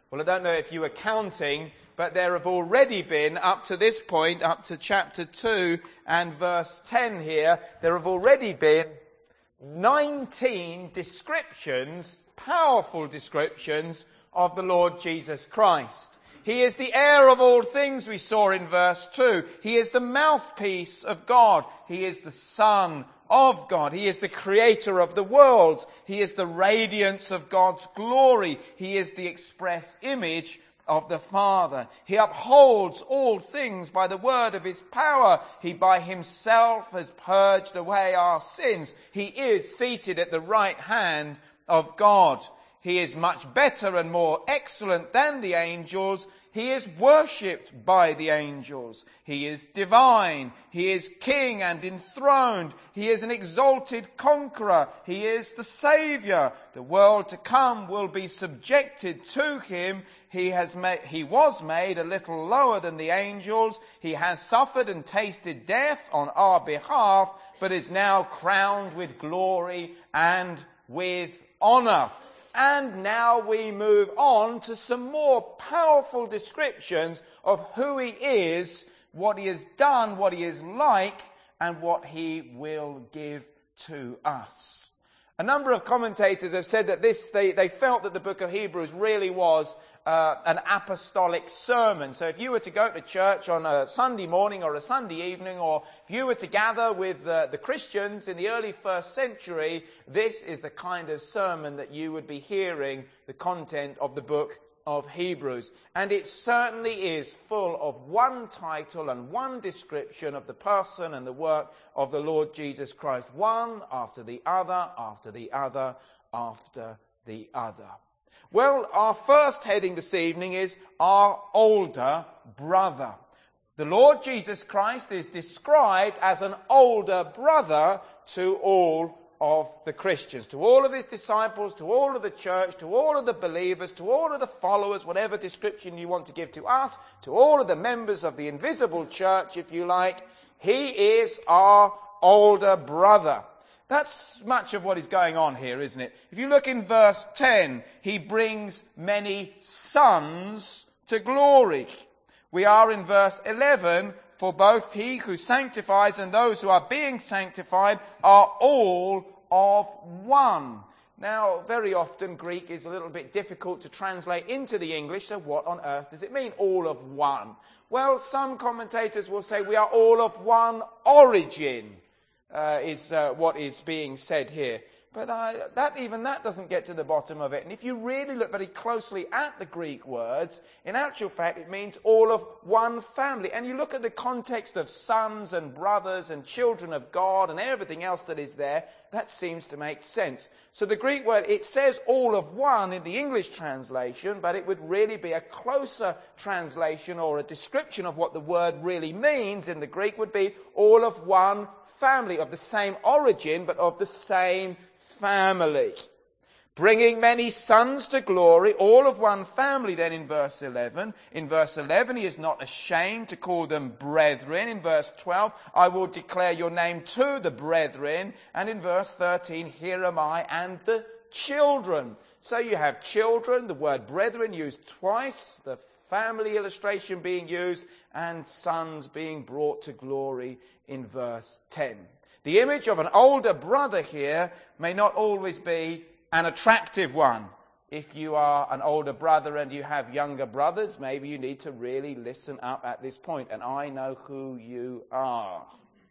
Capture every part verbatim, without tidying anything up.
Well, I don't know if you were counting, but there have already been, up to this point, up to chapter two and verse ten here, there have already been nineteen descriptions, powerful descriptions of the Lord Jesus Christ. He is the heir of all things, we saw in verse two. He is the mouthpiece of God. He is the Son of God. He is the creator of the worlds. He is the radiance of God's glory. He is the express image of the Father. He upholds all things by the word of his power. He by himself has purged away our sins. He is seated at the right hand of God. He is much better and more excellent than the angels. He is worshipped by the angels. He is divine. He is king and enthroned. He is an exalted conqueror. He is the Saviour. The world to come will be subjected to him. He has made, he was made a little lower than the angels. He has suffered and tasted death on our behalf, but is now crowned with glory and with honour. And now we move on to some more powerful descriptions of who he is, what he has done, what he is like, and what he will give to us. A number of commentators have said that this, they, they felt that the book of Hebrews really was uh, an apostolic sermon. So if you were to go to church on a Sunday morning or a Sunday evening, or if you were to gather with uh, the Christians in the early first century, this is the kind of sermon that you would be hearing the content of the book of Hebrews. And it certainly is full of one title and one description of the person and the work of the Lord Jesus Christ. One after the other, after the other, after the other. Well, our first heading this evening is our older brother. The Lord Jesus Christ is described as an older brother to all of the Christians, to all of his disciples, to all of the church, to all of the believers, to all of the followers, whatever description you want to give to us, to all of the members of the invisible church, if you like. He is our older brother. That's much of what is going on here, isn't it? If you look in verse ten, he brings many sons to glory. We are in verse eleven, for both he who sanctifies and those who are being sanctified are all of one. Now, very often Greek is a little bit difficult to translate into the English, so what on earth does it mean, all of one? Well, some commentators will say we are all of one origin, uh, is uh, what is being said here. But uh, that even that doesn't get to the bottom of it. And if you really look very closely at the Greek words, in actual fact it means all of one family. And you look at the context of sons and brothers and children of God and everything else that is there, that seems to make sense. So the Greek word, it says all of one in the English translation, but it would really be a closer translation or a description of what the word really means in the Greek would be all of one family, of the same origin, but of the same family. Bringing many sons to glory, all of one family then in verse eleven. In verse eleven, he is not ashamed to call them brethren. In verse twelve, I will declare your name to the brethren. And in verse thirteen, here am I and the children. So you have children, the word brethren used twice, the family illustration being used, and sons being brought to glory in verse ten. The image of an older brother here may not always be an attractive one. If you are an older brother and you have younger brothers, maybe you need to really listen up at this point, and I know who you are.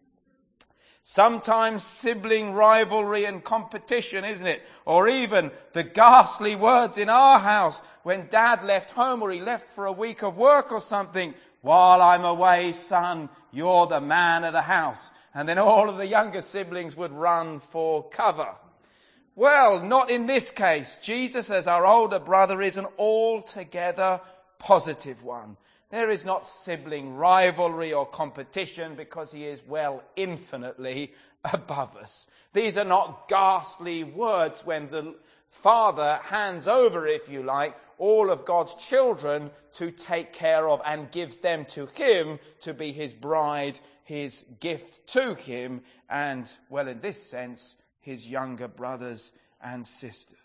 Sometimes sibling rivalry and competition, isn't it? Or even the ghastly words in our house when Dad left home or he left for a week of work or something. While I'm away, son, you're the man of the house. And then all of the younger siblings would run for cover. Well, not in this case. Jesus, as our older brother, is an altogether positive one. There is not sibling rivalry or competition because he is, well, infinitely above us. These are not ghastly words when the Father hands over, if you like, all of God's children to take care of and gives them to him to be his bride, his gift to him, and, well, in this sense, his younger brothers and sisters.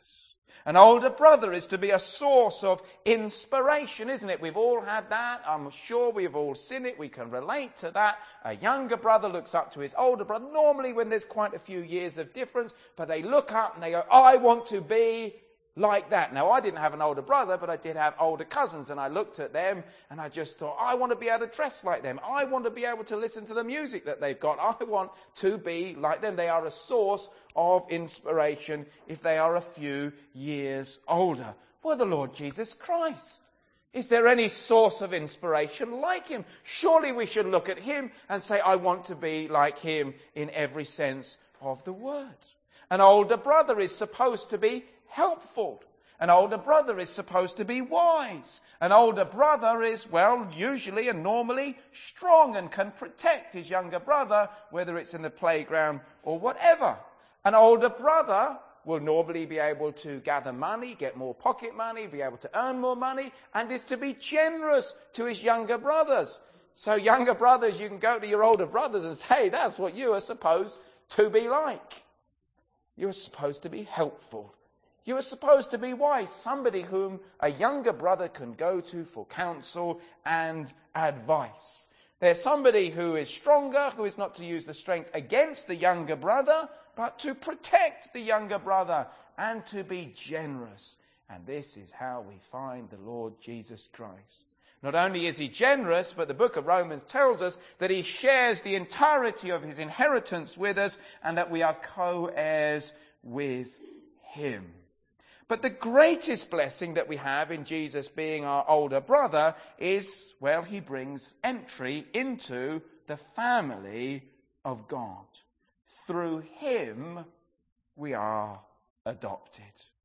An older brother is to be a source of inspiration, isn't it? We've all had that. I'm sure we've all seen it. We can relate to that. A younger brother looks up to his older brother, normally when there's quite a few years of difference, but they look up and they go, I want to be like that. Now, I didn't have an older brother, but I did have older cousins, and I looked at them and I just thought, I want to be able to dress like them. I want to be able to listen to the music that they've got. I want to be like them. They are a source of inspiration if they are a few years older. Well, the Lord Jesus Christ. Is there any source of inspiration like him? Surely we should look at him and say, I want to be like him in every sense of the word. An older brother is supposed to be helpful. An older brother is supposed to be wise. An older brother is, well, usually and normally strong and can protect his younger brother, whether it's in the playground or whatever. An older brother will normally be able to gather money, get more pocket money, be able to earn more money, and is to be generous to his younger brothers. So younger brothers, you can go to your older brothers and say, that's what you are supposed to be like. You are supposed to be helpful. You are supposed to be wise, somebody whom a younger brother can go to for counsel and advice. There's somebody who is stronger, who is not to use the strength against the younger brother, but to protect the younger brother and to be generous. And this is how we find the Lord Jesus Christ. Not only is he generous, but the book of Romans tells us that he shares the entirety of his inheritance with us and that we are co-heirs with him. But the greatest blessing that we have in Jesus being our older brother is, well, he brings entry into the family of God. Through him, we are adopted.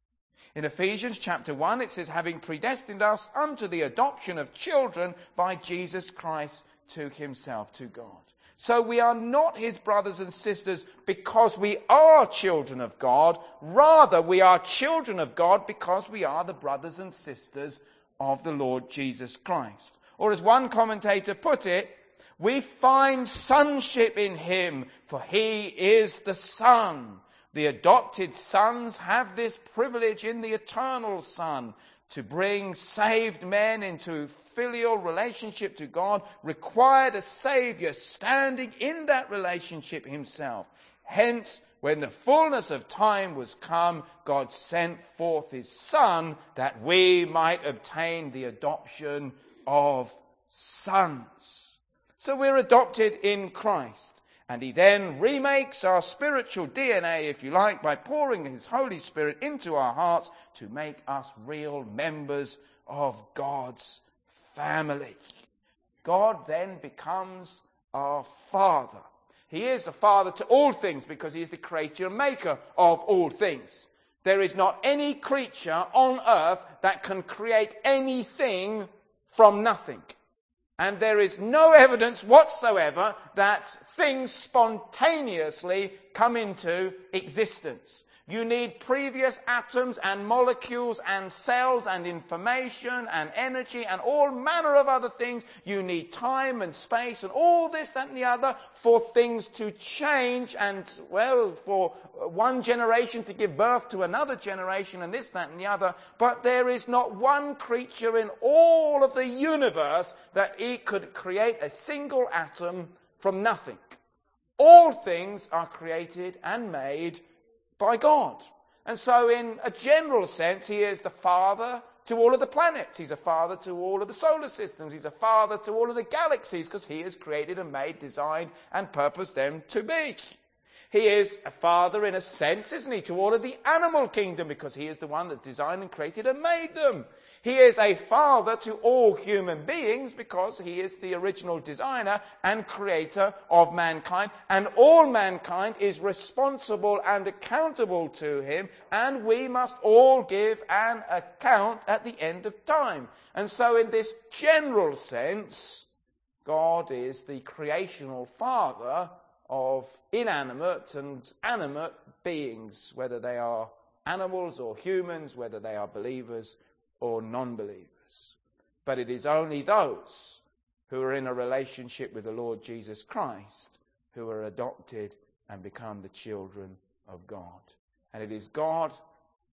In Ephesians chapter one, it says, having predestined us unto the adoption of children by Jesus Christ to himself, to God. So we are not his brothers and sisters because we are children of God. Rather, we are children of God because we are the brothers and sisters of the Lord Jesus Christ. Or as one commentator put it, we find sonship in him, for he is the Son. The adopted sons have this privilege in the eternal Son. To bring saved men into filial relationship to God required a Saviour standing in that relationship himself. Hence, when the fullness of time was come, God sent forth his Son that we might obtain the adoption of sons. So we're adopted in Christ. And he then remakes our spiritual D N A, if you like, by pouring his Holy Spirit into our hearts to make us real members of God's family. God then becomes our Father. He is a Father to all things because he is the creator and maker of all things. There is not any creature on earth that can create anything from nothing. And there is no evidence whatsoever that things spontaneously come into existence. You need previous atoms and molecules and cells and information and energy and all manner of other things. You need time and space and all this, that and the other for things to change and, well, for one generation to give birth to another generation and this, that and the other. But there is not one creature in all of the universe that it could create a single atom from nothing. All things are created and made by God. And so in a general sense, he is the father to all of the planets. He's a father to all of the solar systems. He's a father to all of the galaxies because he has created and made, designed and purposed them to be. He is a father in a sense, isn't he, to all of the animal kingdom because he is the one that designed and created and made them. He is a father to all human beings because he is the original designer and creator of mankind. And all mankind is responsible and accountable to him. And we must all give an account at the end of time. And so in this general sense, God is the creational father of inanimate and animate beings, whether they are animals or humans, whether they are believers or non-believers. But it is only those who are in a relationship with the Lord Jesus Christ who are adopted and become the children of God. And it is God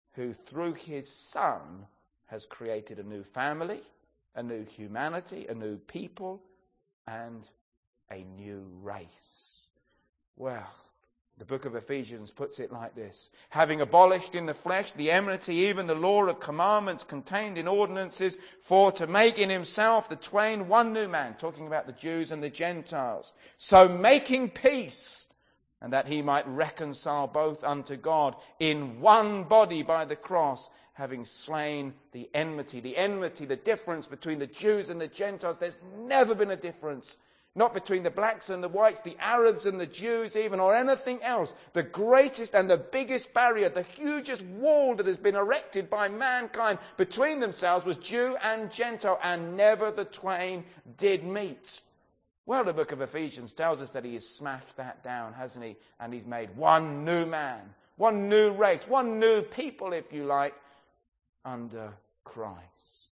who through his Son has created a new family, a new humanity, a new people, and a new race. Well, the book of Ephesians puts it like this: having abolished in the flesh the enmity, even the law of commandments contained in ordinances, for to make in himself the twain one new man, talking about the Jews and the Gentiles, so making peace, and that he might reconcile both unto God in one body by the cross, having slain the enmity. The enmity, the difference between the Jews and the Gentiles, there's never been a difference. Not between the blacks and the whites, the Arabs and the Jews even, or anything else. The greatest and the biggest barrier, the hugest wall that has been erected by mankind between themselves was Jew and Gentile, and never the twain did meet. Well, the book of Ephesians tells us that he has smashed that down, hasn't he? And he's made one new man, one new race, one new people, if you like, under Christ.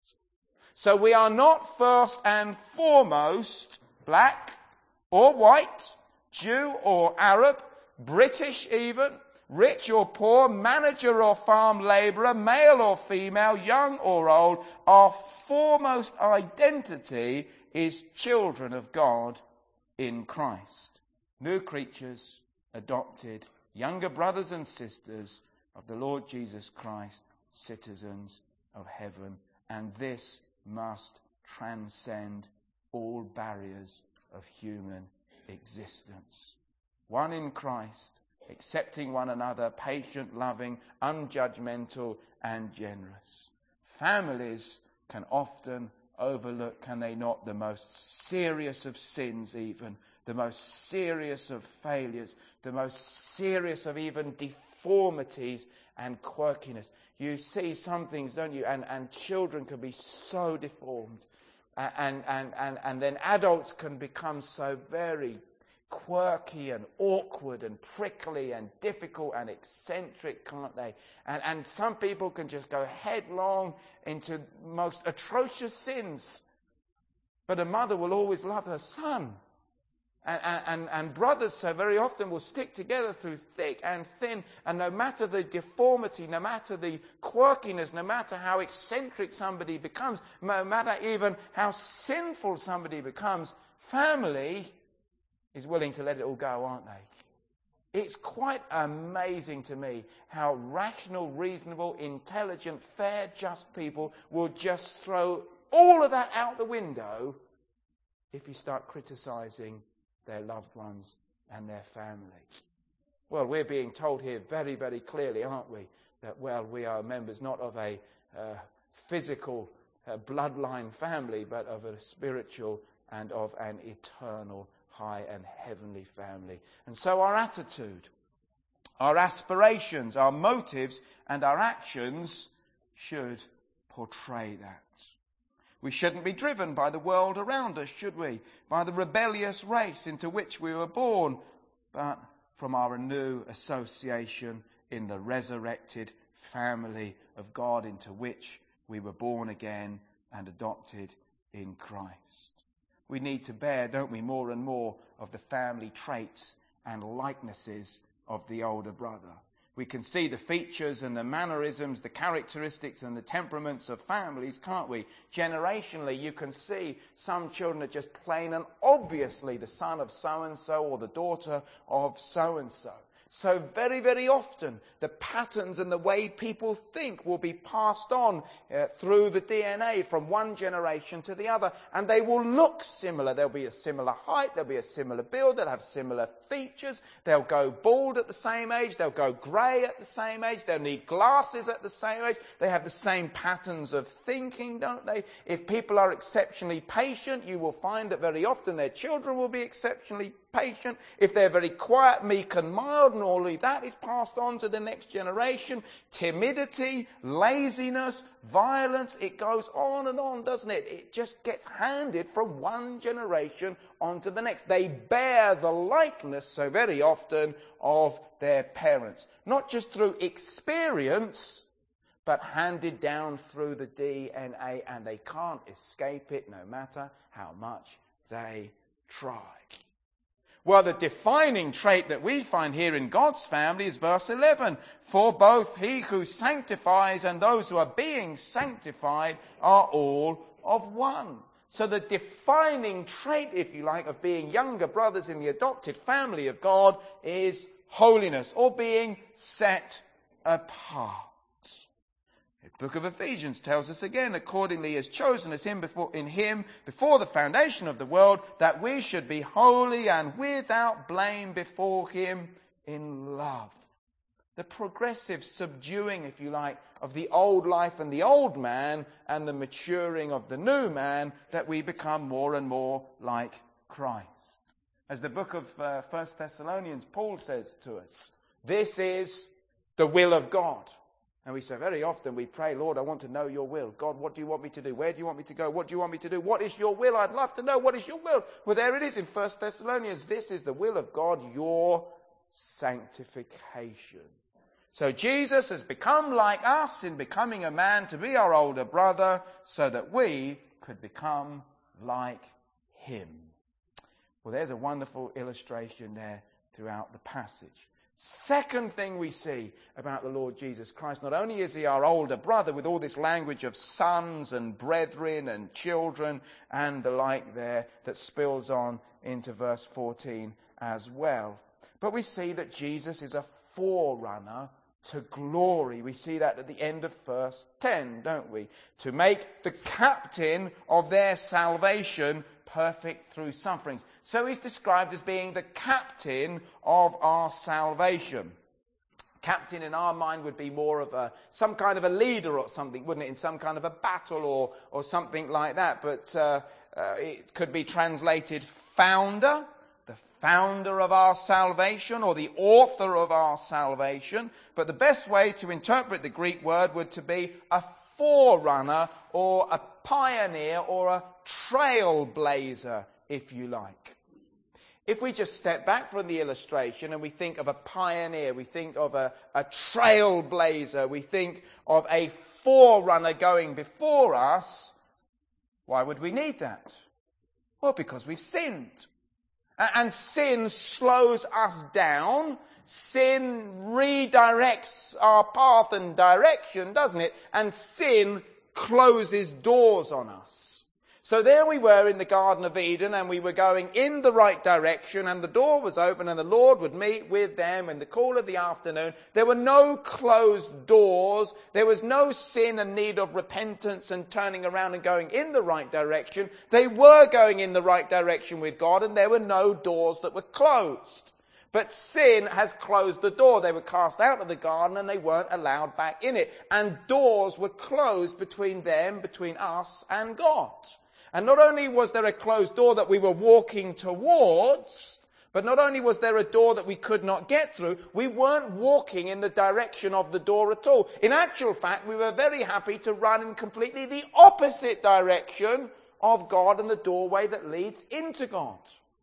So we are not first and foremost black or white, Jew or Arab, British even, rich or poor, manager or farm labourer, male or female, young or old. Our foremost identity is children of God in Christ. New creatures, adopted, younger brothers and sisters of the Lord Jesus Christ, citizens of heaven. And this must transcend all barriers of human existence. One in Christ, accepting one another, patient, loving, unjudgmental, and generous. Families can often overlook, can they not, the most serious of sins even, the most serious of failures, the most serious of even deformities and quirkiness. You see some things, don't you? And, and children can be so deformed. And, and, and, and then adults can become so very quirky and awkward and prickly and difficult and eccentric, can't they? And, and some people can just go headlong into most atrocious sins. But a mother will always love her son. And, and, and brothers so very often will stick together through thick and thin. And no matter the deformity, no matter the quirkiness, no matter how eccentric somebody becomes, no matter even how sinful somebody becomes, family is willing to let it all go, aren't they? It's quite amazing to me how rational, reasonable, intelligent, fair, just people will just throw all of that out the window if you start criticising their loved ones and their family. Well, we're being told here very, very clearly, aren't we, that, well, we are members not of a uh, physical uh, bloodline family, but of a spiritual and of an eternal, high and heavenly family. And so our attitude, our aspirations, our motives, and our actions should portray that. We shouldn't be driven by the world around us, should we? By the rebellious race into which we were born, but from our new association in the resurrected family of God into which we were born again and adopted in Christ. We need to bear, don't we, more and more of the family traits and likenesses of the older brother. We can see the features and the mannerisms, the characteristics and the temperaments of families, can't we? Generationally, you can see some children are just plain and obviously the son of so-and-so or the daughter of so-and-so. So very, very often, the patterns and the way people think will be passed on uh, through the D N A from one generation to the other. And they will look similar. There'll be a similar height. There'll be a similar build. They'll have similar features. They'll go bald at the same age. They'll go grey at the same age. They'll need glasses at the same age. They have the same patterns of thinking, don't they? If people are exceptionally patient, you will find that very often their children will be exceptionally patient. If they're very quiet, meek and mild, and all of that is passed on to the next generation. Timidity, laziness, violence, it goes on and on, doesn't it? It just gets handed from one generation on to the next. They bear the likeness so very often of their parents. Not just through experience, but handed down through the D N A, and they can't escape it no matter how much they try. Well, the defining trait that we find here in God's family is verse eleven. For both he who sanctifies and those who are being sanctified are all of one. So the defining trait, if you like, of being younger brothers in the adopted family of God is holiness, or being set apart. The book of Ephesians tells us again, accordingly he has chosen us him before, in him before the foundation of the world, that we should be holy and without blame before him in love. The progressive subduing, if you like, of the old life and the old man, and the maturing of the new man, that we become more and more like Christ. As the book of uh, First Thessalonians, Paul says to us, this is the will of God. And we say very often, we pray, Lord, I want to know your will. God, what do you want me to do? Where do you want me to go? What do you want me to do? What is your will? I'd love to know what is your will. Well, there it is in First Thessalonians. This is the will of God, your sanctification. So Jesus has become like us in becoming a man to be our older brother, so that we could become like him. Well, there's a wonderful illustration there throughout the passage. Second thing we see about the Lord Jesus Christ, not only is he our older brother with all this language of sons and brethren and children and the like there that spills on into verse fourteen as well, but we see that Jesus is a forerunner to glory. We see that at the end of verse ten, don't we? To make the captain of their salvation perfect through sufferings. So he's described as being the captain of our salvation. Captain in our mind would be more of a some kind of a leader or something, wouldn't it? In some kind of a battle or or something like that. But uh, uh, it could be translated founder, the founder of our salvation, or the author of our salvation. But the best way to interpret the Greek word would to be a forerunner or a pioneer or a trailblazer, if you like. If we just step back from the illustration and we think of a pioneer, we think of a, a trailblazer, we think of a forerunner going before us, why would we need that? Well, because we've sinned. And sin slows us down. Sin redirects our path and direction, doesn't it? And sin closes doors on us. So there we were in the Garden of Eden, and we were going in the right direction, and the door was open, and the Lord would meet with them in the cool of the afternoon. There were no closed doors. There was no sin and need of repentance and turning around and going in the right direction. They were going in the right direction with God, and there were no doors that were closed. But sin has closed the door. They were cast out of the garden and they weren't allowed back in it. And doors were closed between them, between us and God. And not only was there a closed door that we were walking towards, but not only was there a door that we could not get through, we weren't walking in the direction of the door at all. In actual fact, we were very happy to run in completely the opposite direction of God and the doorway that leads into God.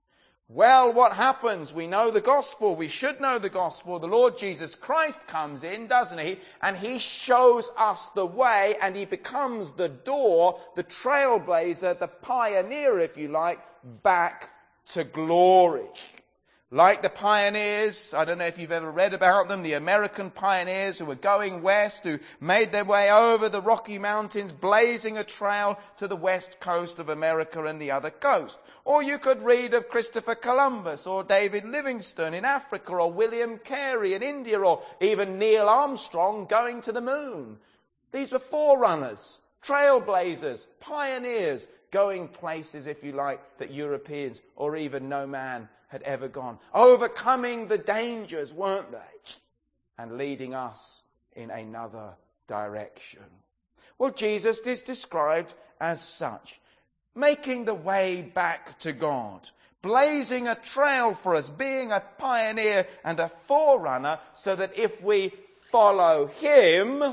Well, what happens? We know the gospel. We should know the gospel. The Lord Jesus Christ comes in, doesn't he? And he shows us the way, and he becomes the door, the trailblazer, the pioneer, if you like, back to glory. Like the pioneers, I don't know if you've ever read about them, the American pioneers who were going west, who made their way over the Rocky Mountains, blazing a trail to the west coast of America and the other coast. Or you could read of Christopher Columbus, or David Livingstone in Africa, or William Carey in India, or even Neil Armstrong going to the moon. These were forerunners, trailblazers, pioneers, going places, if you like, that Europeans or even no man had ever gone. Overcoming the dangers, weren't they? And leading us in another direction. Well, Jesus is described as such. Making the way back to God. Blazing a trail for us. Being a pioneer and a forerunner, so that if we follow him,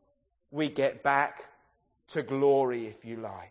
we get back to glory, if you like.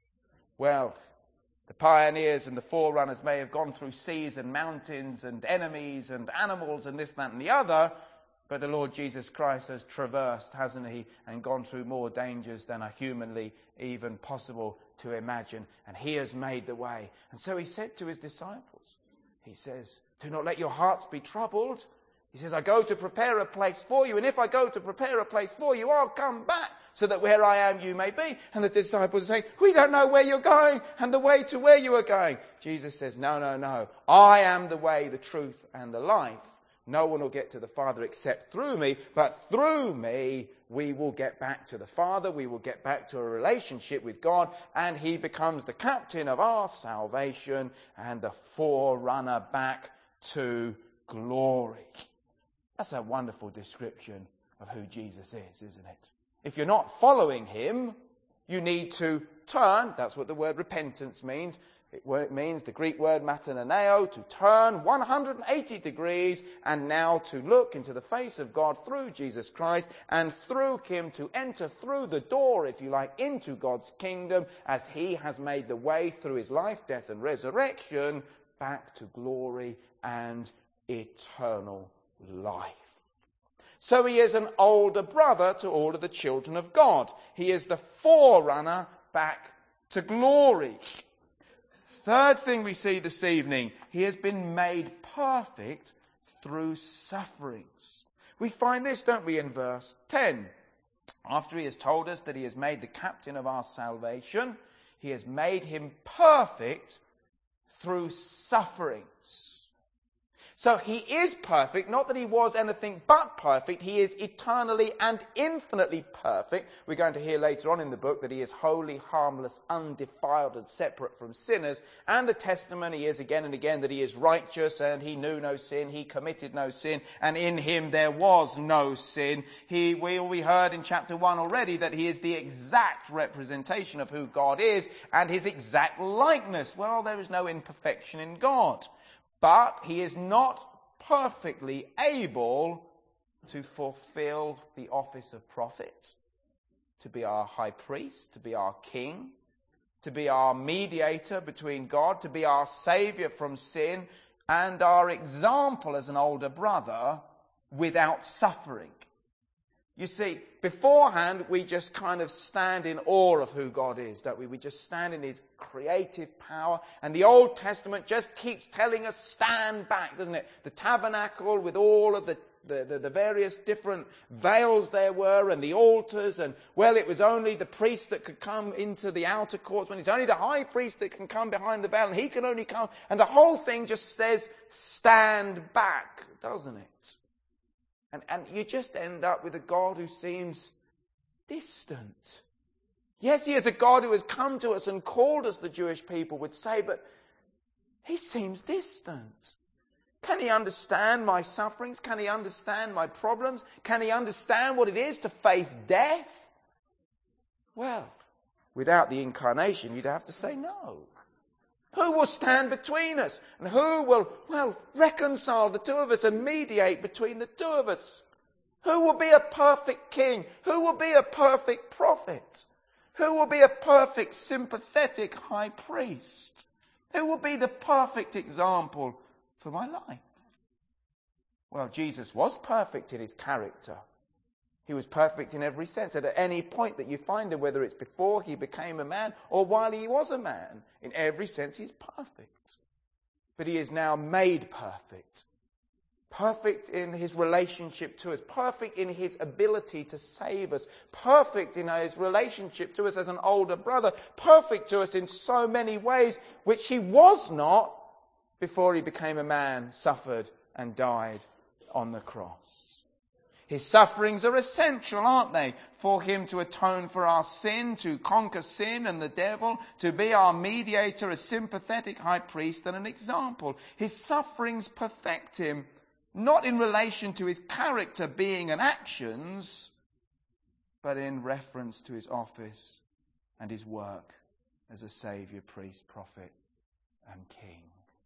Well, the pioneers and the forerunners may have gone through seas and mountains and enemies and animals and this, that and the other, but the Lord Jesus Christ has traversed, hasn't he, and gone through more dangers than are humanly even possible to imagine. And he has made the way. And so he said to his disciples, He says, do not let your hearts be troubled. He says, I go to prepare a place for you, and if I go to prepare a place for you, I'll come back, so that where I am you may be. And the disciples say, we don't know where you're going, and the way to where you are going. Jesus says, no, no, no. I am the way, the truth, and the life. No one will get to the Father except through me, but through me we will get back to the Father, we will get back to a relationship with God, and he becomes the captain of our salvation and the forerunner back to glory. That's a wonderful description of who Jesus is, isn't it? If you're not following him, you need to turn. That's what the word repentance means. It means the Greek word metanoeo, to turn one hundred eighty degrees and now to look into the face of God through Jesus Christ, and through him to enter through the door, if you like, into God's kingdom, as he has made the way through his life, death and resurrection back to glory and eternal life. So he is an older brother to all of the children of God. He is the forerunner back to glory. Third thing we see this evening, he has been made perfect through sufferings. We find this, don't we, in verse ten. After he has told us that he has made the captain of our salvation, he has made him perfect through sufferings. So he is perfect, not that he was anything but perfect. He is eternally and infinitely perfect. We're going to hear later on in the book that he is holy, harmless, undefiled and separate from sinners. And the testimony is again and again that he is righteous and he knew no sin, he committed no sin, and in him there was no sin. He, we, we heard in chapter one already that he is the exact representation of who God is and his exact likeness. Well, there is no imperfection in God. But he is not perfectly able to fulfill the office of prophet, to be our high priest, to be our king, to be our mediator between God, to be our saviour from sin, and our example as an older brother without suffering. You see, beforehand, we just kind of stand in awe of who God is, don't we? We just stand in his creative power. And the Old Testament just keeps telling us, stand back, doesn't it? The tabernacle with all of the, the, the, the various different veils there were, and the altars, and, well, it was only the priest that could come into the outer courts, when it's only the high priest that can come behind the veil, and he can only come. And the whole thing just says, stand back, doesn't it? And, and you just end up with a God who seems distant. Yes, he is a God who has come to us and called us, the Jewish people would say, but he seems distant. Can he understand my sufferings? Can he understand my problems? Can he understand what it is to face death? Well, without the incarnation, you'd have to say no. Who will stand between us? And who will, well, reconcile the two of us and mediate between the two of us? Who will be a perfect king? Who will be a perfect prophet? Who will be a perfect, sympathetic high priest? Who will be the perfect example for my life? Well, Jesus was perfect in his character. He was perfect in every sense. And at any point that you find him, whether it's before he became a man or while he was a man, in every sense he's perfect. But he is now made perfect. Perfect in his relationship to us. Perfect in his ability to save us. Perfect in his relationship to us as an older brother. Perfect to us in so many ways, which he was not before he became a man, suffered and died on the cross. His sufferings are essential, aren't they? For him to atone for our sin, to conquer sin and the devil, to be our mediator, a sympathetic high priest and an example. His sufferings perfect him, not in relation to his character, being and actions, but in reference to his office and his work as a saviour, priest, prophet and king.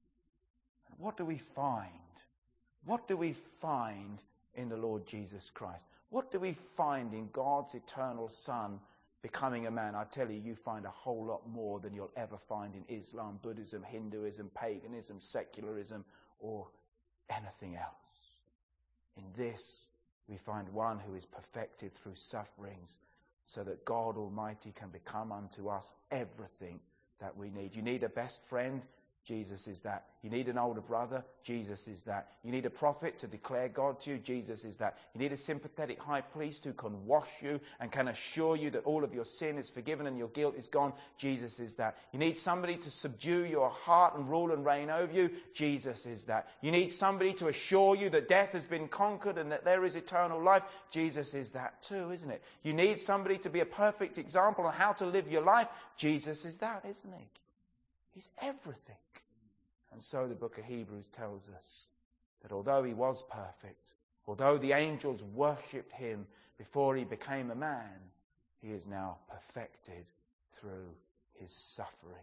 What do we find? What do we find in the Lord Jesus Christ? What do we find in God's eternal Son becoming a man? I tell you, you find a whole lot more than you'll ever find in Islam, Buddhism, Hinduism, paganism, secularism, or anything else. In this, we find one who is perfected through sufferings, so that God Almighty can become unto us everything that we need. You need a best friend? Jesus is that. You need an older brother? Jesus is that. You need a prophet to declare God to you? Jesus is that. You need a sympathetic high priest who can wash you and can assure you that all of your sin is forgiven and your guilt is gone? Jesus is that. You need somebody to subdue your heart and rule and reign over you? Jesus is that. You need somebody to assure you that death has been conquered and that there is eternal life? Jesus is that too, isn't it? You need somebody to be a perfect example on how to live your life? Jesus is that, isn't he? He's everything. And so the book of Hebrews tells us that although he was perfect, although the angels worshipped him before he became a man, he is now perfected through his sufferings.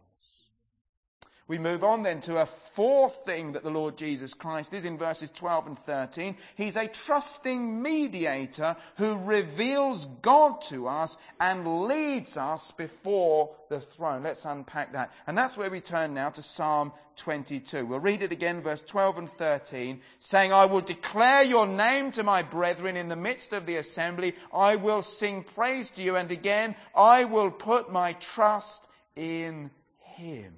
We move on then to a fourth thing that the Lord Jesus Christ is in verses twelve and thirteen. He's a trusting mediator who reveals God to us and leads us before the throne. Let's unpack that. And that's where we turn now to Psalm twenty-two. We'll read it again, verse twelve and thirteen, saying, I will declare your name to my brethren in the midst of the assembly. I will sing praise to you. And again, I will put my trust in him.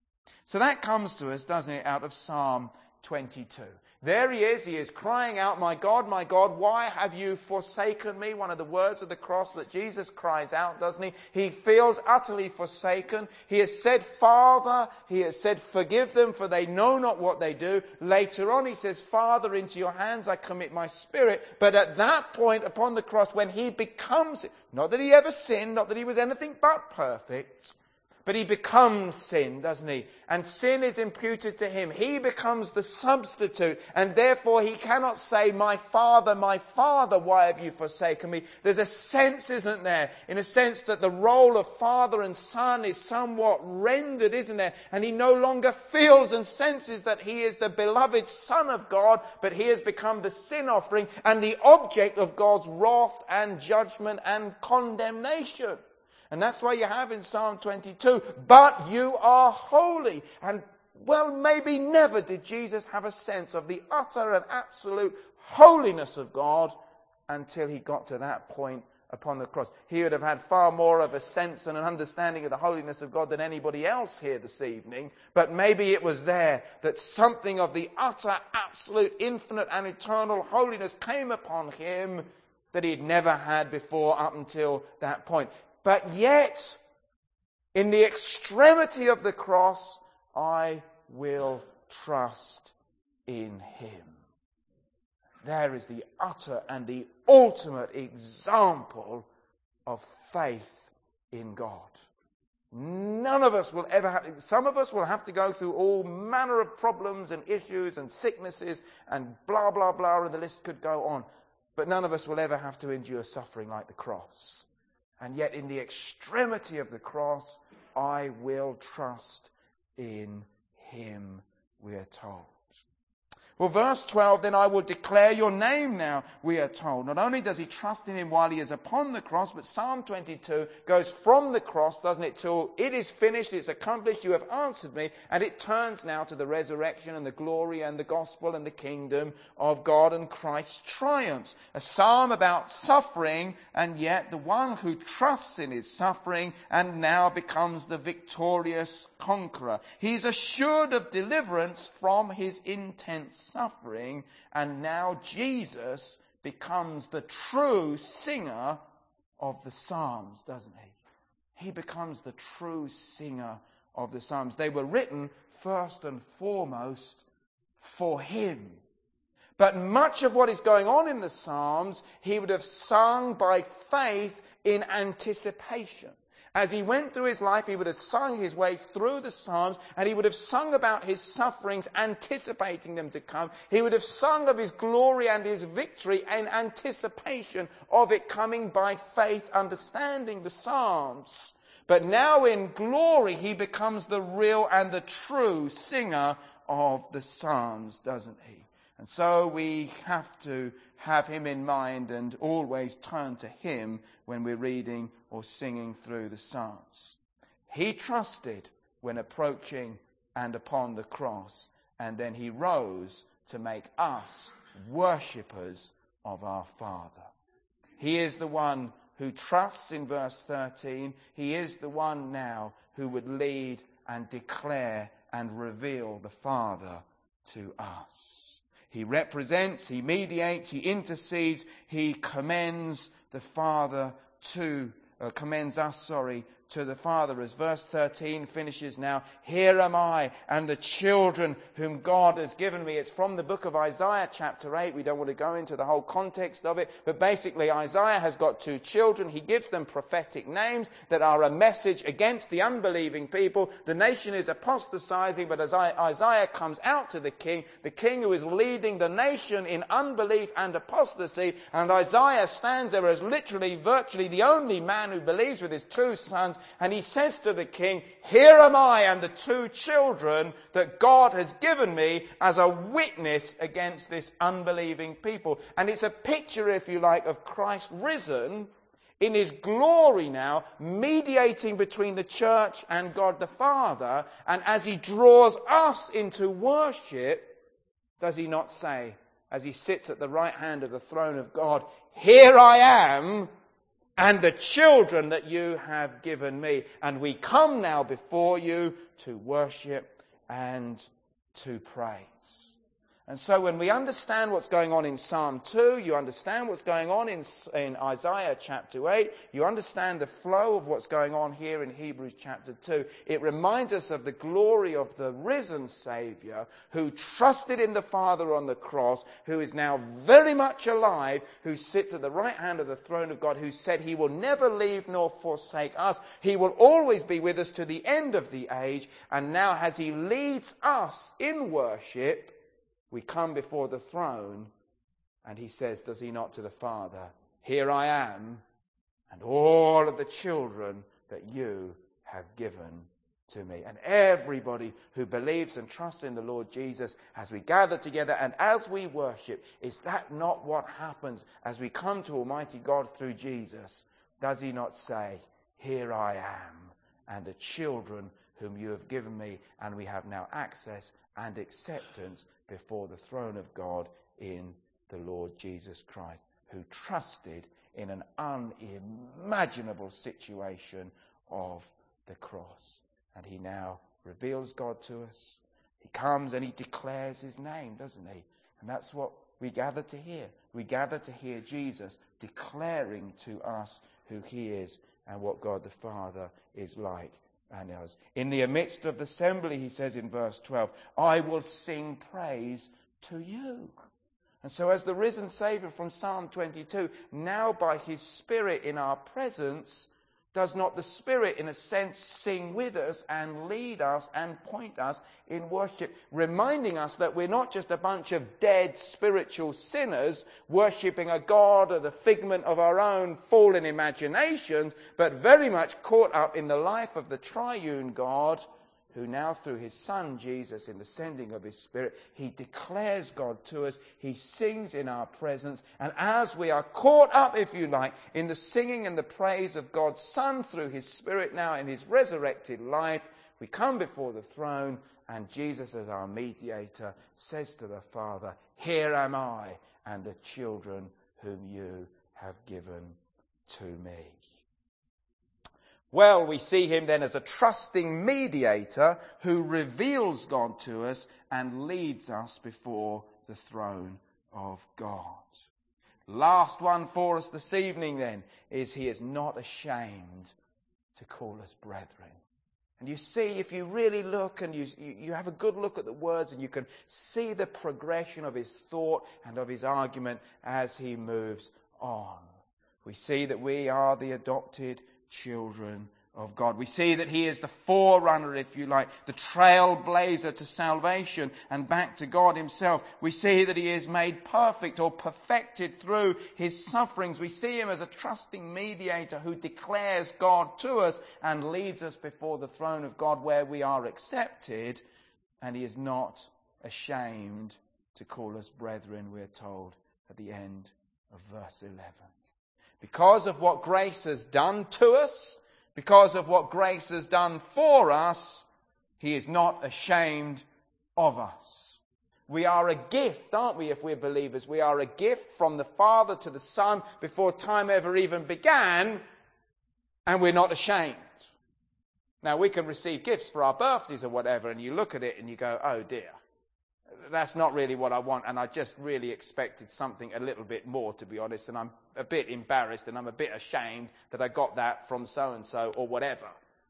So that comes to us, doesn't it, out of Psalm twenty-two. There he is. He is crying out, my God, my God, why have you forsaken me? One of the words of the cross that Jesus cries out, doesn't he? He feels utterly forsaken. He has said, Father, he has said, forgive them, for they know not what they do. Later on, he says, Father, into your hands I commit my spirit. But at that point upon the cross, when he becomes, not that he ever sinned, not that he was anything but perfect, but he becomes sin, doesn't he? And sin is imputed to him. He becomes the substitute. And therefore he cannot say, my Father, my Father, why have you forsaken me? There's a sense, isn't there? In a sense that the role of father and son is somewhat rendered, isn't there? And he no longer feels and senses that he is the beloved Son of God, but he has become the sin offering and the object of God's wrath and judgment and condemnation. And that's why you have in Psalm twenty-two, but you are holy. And well, maybe never did Jesus have a sense of the utter and absolute holiness of God until he got to that point upon the cross. He would have had far more of a sense and an understanding of the holiness of God than anybody else here this evening. But maybe it was there that something of the utter, absolute, infinite and eternal holiness came upon him that he'd never had before up until that point. But yet, in the extremity of the cross, I will trust in him. There is the utter and the ultimate example of faith in God. None of us will ever have, some of us will have to go through all manner of problems and issues and sicknesses and blah, blah, blah, and the list could go on. But none of us will ever have to endure suffering like the cross. And yet in the extremity of the cross, I will trust in him, we are told. Well, verse twelve, then I will declare your name now, we are told. Not only does he trust in him while he is upon the cross, but Psalm twenty-two goes from the cross, doesn't it, till it is finished, it's accomplished, you have answered me, and it turns now to the resurrection and the glory and the gospel and the kingdom of God and Christ's triumphs. A psalm about suffering, and yet the one who trusts in his suffering and now becomes the victorious conqueror. He's assured of deliverance from his intense suffering, and now Jesus becomes the true singer of the Psalms, doesn't he? He becomes the true singer of the Psalms. They were written first and foremost for him. But much of what is going on in the Psalms, he would have sung by faith in anticipation. As he went through his life, he would have sung his way through the Psalms, and he would have sung about his sufferings, anticipating them to come. He would have sung of his glory and his victory in anticipation of it coming by faith, understanding the Psalms. But now in glory, he becomes the real and the true singer of the Psalms, doesn't he? And so we have to have him in mind and always turn to him when we're reading or singing through the Psalms. He trusted when approaching and upon the cross, and then he rose to make us worshippers of our Father. He is the one who trusts in verse thirteen. He is the one now who would lead and declare and reveal the Father to us. He represents, he mediates, he intercedes, he commends the Father to, uh, commends us, sorry, to the Father. As verse thirteen finishes now, here am I and the children whom God has given me. It's from the book of Isaiah chapter eight. We don't want to go into the whole context of it, but basically Isaiah has got two children. He gives them prophetic names that are a message against the unbelieving people. The nation is apostatizing, but as Isaiah comes out to the king, the king who is leading the nation in unbelief and apostasy, and Isaiah stands there as literally, virtually the only man who believes with his two sons. And he says to the king, here am I and the two children that God has given me as a witness against this unbelieving people. And it's a picture, if you like, of Christ risen in his glory now, mediating between the church and God the Father. And as he draws us into worship, does he not say, as he sits at the right hand of the throne of God, here I am, and the children that you have given me. And we come now before you to worship and to praise. And so when we understand what's going on in Psalm two, you understand what's going on in, in Isaiah chapter eight, you understand the flow of what's going on here in Hebrews chapter two. It reminds us of the glory of the risen Saviour who trusted in the Father on the cross, who is now very much alive, who sits at the right hand of the throne of God, who said he will never leave nor forsake us. He will always be with us to the end of the age. And now as he leads us in worship, we come before the throne, and he says, does he not to the Father, here I am, and all of the children that you have given to me. And everybody who believes and trusts in the Lord Jesus, as we gather together and as we worship, is that not what happens as we come to Almighty God through Jesus? Does he not say, here I am, and the children whom you have given me, and we have now access and acceptance before the throne of God in the Lord Jesus Christ, who trusted in an unimaginable situation of the cross. And he now reveals God to us. He comes and he declares his name, doesn't he? And that's what we gather to hear. We gather to hear Jesus declaring to us who he is and what God the Father is like. And us. In the midst of the assembly, he says in verse twelve, I will sing praise to you. And so as the risen Saviour from Psalm twenty-two, now by his Spirit in our presence, does not the Spirit, in a sense, sing with us and lead us and point us in worship, reminding us that we're not just a bunch of dead spiritual sinners worshipping a God or the figment of our own fallen imaginations, but very much caught up in the life of the triune God, who now through his Son Jesus, in the sending of his Spirit, he declares God to us, he sings in our presence, and as we are caught up, if you like, in the singing and the praise of God's Son through his Spirit now in his resurrected life, we come before the throne, and Jesus as our mediator says to the Father, here am I and the children whom you have given to me. Well, we see him then as a trusting mediator who reveals God to us and leads us before the throne of God. Last one for us this evening then is he is not ashamed to call us brethren. And you see, if you really look and you, you have a good look at the words and you can see the progression of his thought and of his argument as he moves on. We see that we are the adopted children of God. We see that he is the forerunner, if you like, the trailblazer to salvation and back to God himself. We see that he is made perfect or perfected through his sufferings. We see him as a trusting mediator who declares God to us and leads us before the throne of God where we are accepted. And he is not ashamed to call us brethren, we're told at the end of verse eleven. Because of what grace has done to us, because of what grace has done for us, he is not ashamed of us. We are a gift, aren't we, if we're believers? We are a gift from the Father to the Son before time ever even began, and we're not ashamed. Now, we can receive gifts for our birthdays or whatever, and you look at it and you go, oh dear, that's not really what I want, and I just really expected something a little bit more, to be honest, and I'm a bit embarrassed and I'm a bit ashamed that I got that from so-and-so or whatever.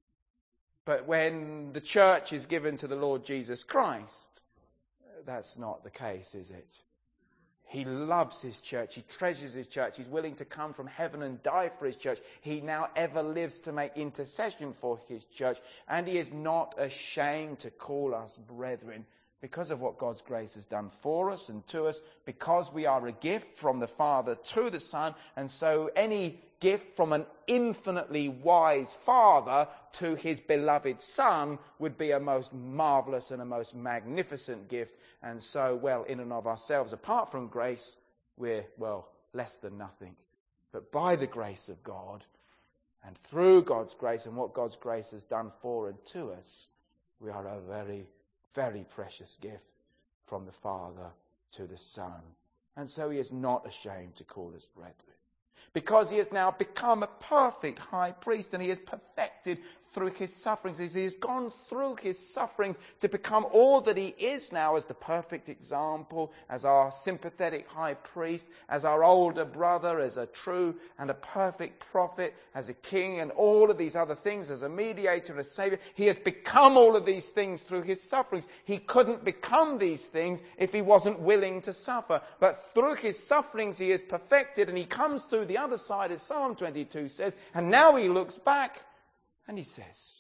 But when the church is given to the Lord Jesus Christ, that's not the case, is it? He loves his church. He treasures his church. He's willing to come from heaven and die for his church. He now ever lives to make intercession for his church. And he is not ashamed to call us brethren because of what God's grace has done for us and to us, because we are a gift from the Father to the Son. And so any gift from an infinitely wise Father to his beloved Son would be a most marvellous and a most magnificent gift. And so, well, in and of ourselves, apart from grace, we're, well, less than nothing. But by the grace of God, and through God's grace and what God's grace has done for and to us, we are a very, very precious gift from the Father to the Son. And so he is not ashamed to call us brethren, because he has now become a perfect high priest, and he is perfected through his sufferings. He has gone through his sufferings to become all that he is now, as the perfect example, as our sympathetic high priest, as our older brother, as a true and a perfect prophet, as a king, and all of these other things, as a mediator and a saviour. He has become all of these things through his sufferings. He couldn't become these things if he wasn't willing to suffer. But through his sufferings he is perfected, and he comes through the other side, as Psalm twenty-two says, and now he looks back and he says,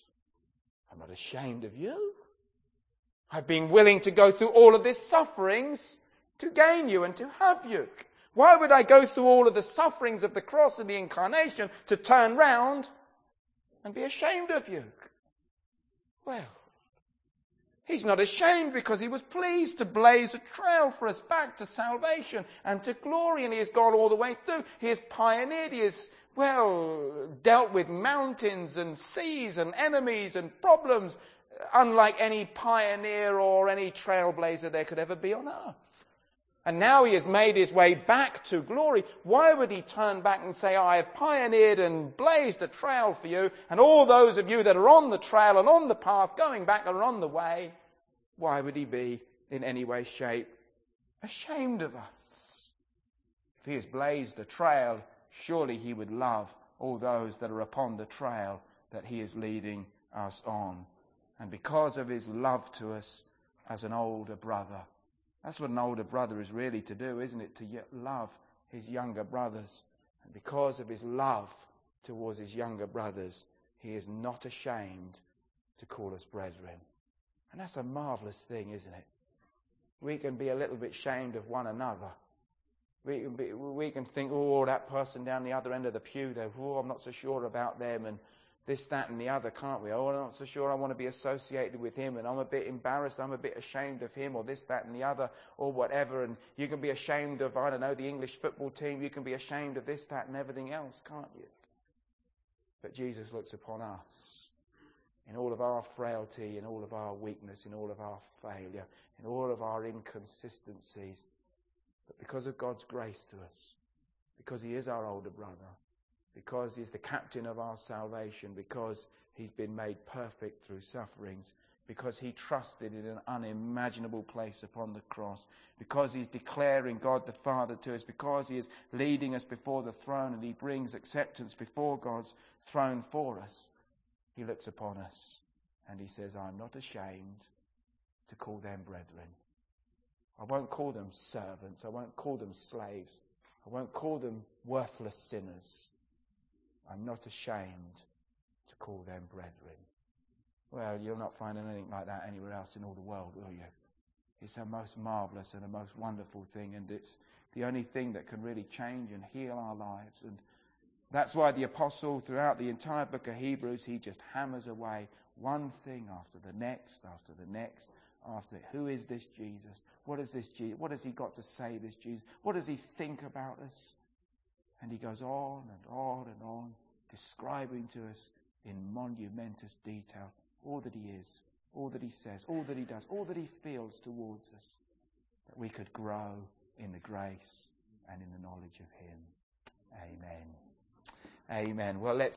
I'm not ashamed of you. I've been willing to go through all of this sufferings to gain you and to have you. Why would I go through all of the sufferings of the cross and the incarnation to turn round and be ashamed of you? Well, he's not ashamed because he was pleased to blaze a trail for us back to salvation and to glory, and he has gone all the way through. He has pioneered, he has, well, dealt with mountains and seas and enemies and problems unlike any pioneer or any trailblazer there could ever be on earth. And now he has made his way back to glory. Why would he turn back and say, I have pioneered and blazed a trail for you, and all those of you that are on the trail and on the path going back are on the way? Why would he be in any way, shape, ashamed of us? If he has blazed a trail, surely he would love all those that are upon the trail that he is leading us on. And because of his love to us as an older brother, that's what an older brother is really to do, isn't it? To love his younger brothers. And because of his love towards his younger brothers, he is not ashamed to call us brethren. And that's a marvellous thing, isn't it? We can be a little bit ashamed of one another. We can, be, we can think, oh, that person down the other end of the pew there, oh, I'm not so sure about them, and this, that, and the other, can't we? Oh, I'm not so sure I want to be associated with him, and I'm a bit embarrassed, I'm a bit ashamed of him, or this, that, and the other, or whatever. And you can be ashamed of, I don't know, the English football team. You can be ashamed of this, that, and everything else, can't you? But Jesus looks upon us in all of our frailty, in all of our weakness, in all of our failure, in all of our inconsistencies. But because of God's grace to us, because he is our older brother, because he's the captain of our salvation, because he's been made perfect through sufferings, because he trusted in an unimaginable place upon the cross, because he's declaring God the Father to us, because he is leading us before the throne and he brings acceptance before God's throne for us, he looks upon us and he says, I'm not ashamed to call them brethren. I won't call them servants. I won't call them slaves. I won't call them worthless sinners. I'm not ashamed to call them brethren. Well, you'll not find anything like that anywhere else in all the world, will you? It's a most marvellous and a most wonderful thing, and it's the only thing that can really change and heal our lives. And that's why the apostle, throughout the entire book of Hebrews, he just hammers away one thing after the next, after the next, after who is this Jesus? What is this Jesus? What has he got to say, this Jesus? What does he think about us? And he goes on and on and on, describing to us in monumentous detail all that he is, all that he says, all that he does, all that he feels towards us, that we could grow in the grace and in the knowledge of him. Amen. Amen. Well, let's